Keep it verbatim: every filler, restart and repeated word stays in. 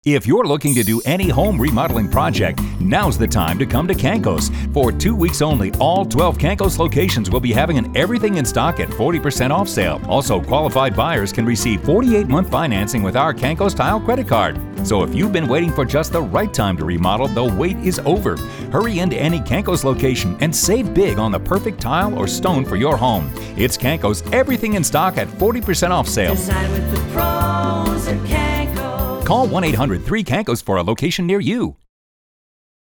If you're looking to do any home remodeling project, now's the time to come to Cancos. For two weeks only, all twelve Cancos locations will be having an everything in stock at forty percent off sale. Also, qualified buyers can receive forty-eight month financing with our Cancos Tile credit card. So if you've been waiting for just the right time to remodel, the wait is over. Hurry into any Cancos location and save big on the perfect tile or stone for your home. It's Cancos everything in stock at forty percent off sale. Design with the pros at Cancos. Call one eight hundred three Cancos for a location near you.